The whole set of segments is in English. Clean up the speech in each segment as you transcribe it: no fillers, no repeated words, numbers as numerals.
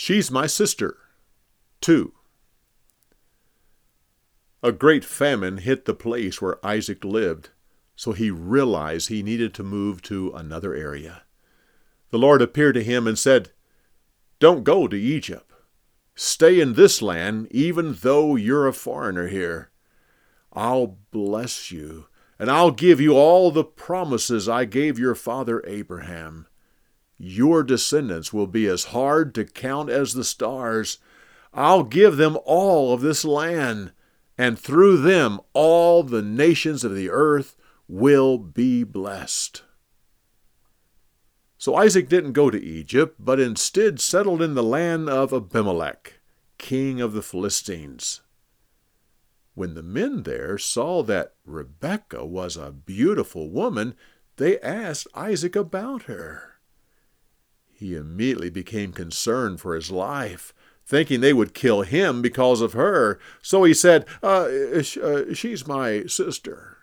She's my sister. 2. A great famine hit the place where Isaac lived, so he realized he needed to move to another area. The Lord appeared to him and said, "Don't go to Egypt. Stay in this land, even though you're a foreigner here. I'll bless you, and I'll give you all the promises I gave your father Abraham. Your descendants will be as hard to count as the stars. I'll give them all of this land, and through them all the nations of the earth will be blessed." So Isaac didn't go to Egypt, but instead settled in the land of Abimelech, king of the Philistines. When the men there saw that Rebekah was a beautiful woman, they asked Isaac about her. He immediately became concerned for his life, thinking they would kill him because of her. So he said, she's my sister.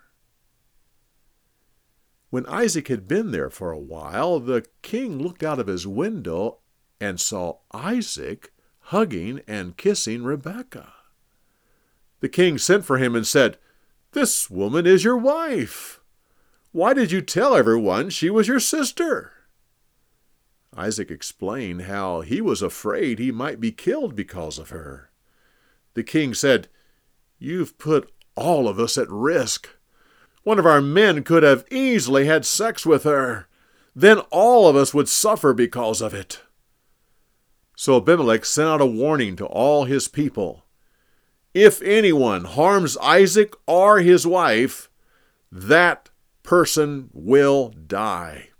When Isaac had been there for a while, the king looked out of his window and saw Isaac hugging and kissing Rebekah. The king sent for him and said, "This woman is your wife. Why did you tell everyone she was your sister?" Isaac explained how he was afraid he might be killed because of her. The king said, "You've put all of us at risk. One of our men could have easily had sex with her. Then all of us would suffer because of it." So Abimelech sent out a warning to all his people. If anyone harms Isaac or his wife, that person will die.